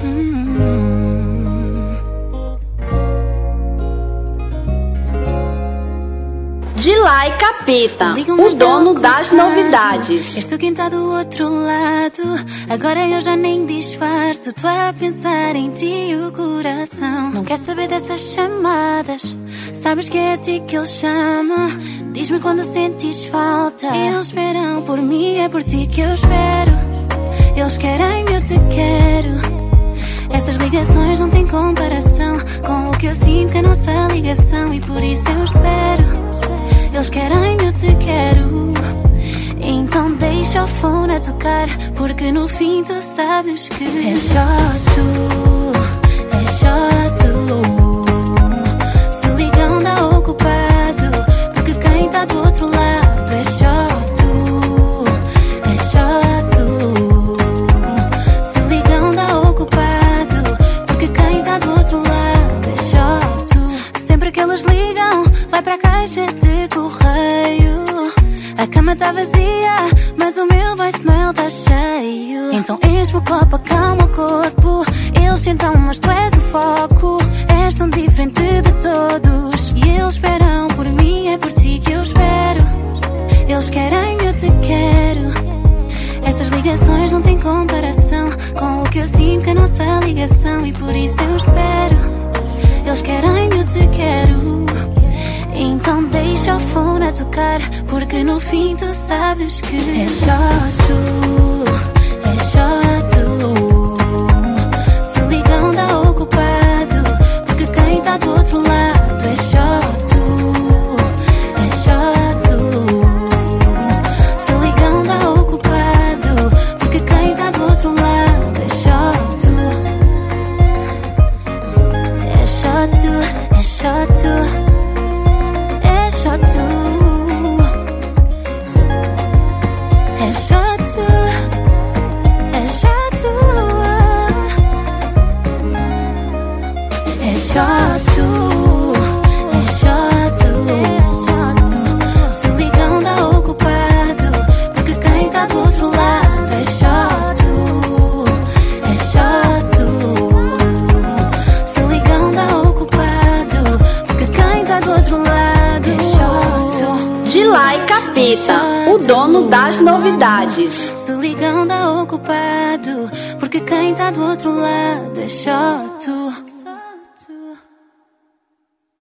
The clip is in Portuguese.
Dila e Capita, o dono das novidades. És tu quem tá do outro lado. Agora eu já nem disfarço. Tô a pensar em ti e o coração não quer saber dessas chamadas. Sabes que é a ti que ele chama. Diz-me quando sentes falta. Eles esperam por mim, é por ti que eu espero. Eles querem, eu te quero. Essas ligações não têm comparação com o que eu sinto, que a nossa ligação. E por isso eu espero. Eles querem, eu te quero. Então deixa o fone a tocar, porque no fim tu sabes que é só tu, é só tu. Se o ligão dá ocupado, porque quem tá do outro lado é só tu, é só tu. Se o ligão dá ocupado, porque quem tá do outro lado é só tu. Sempre que eles ligam, vai pra caixa de correio. A cama tá vazia, mas o meu voicemail tá cheio. Então enche o copo, acalma o corpo. Eles tentam, mas tu és o foco. És tão diferente de todos. E eles esperam por mim, é por ti que eu espero. Eles querem, eu te quero. Essas ligações não têm comparação com o que eu sinto, que a nossa ligação. E por isso eu espero. Eles querem, eu te quero. Então deixa o fone a tocar, porque no fim tu sabes que é só tu, é só tu. Se o ligão dá ocupado, porque quem tá do outro lado é só tu, é só tu. Se o ligão dá ocupado, porque quem tá do outro lado é só tu. É só tu, é só tu. Só tu, é só tu, é só tu, é só tu, é só tu. Se o ligão dá ocupado, porque quem tá do outro lado é só tu, é só tu. Se o ligão dá ocupado, porque quem tá do outro lado. Dila e Capita, o dono das novidades. Se o ligão dá ocupado, porque quem tá do outro lado é só tu.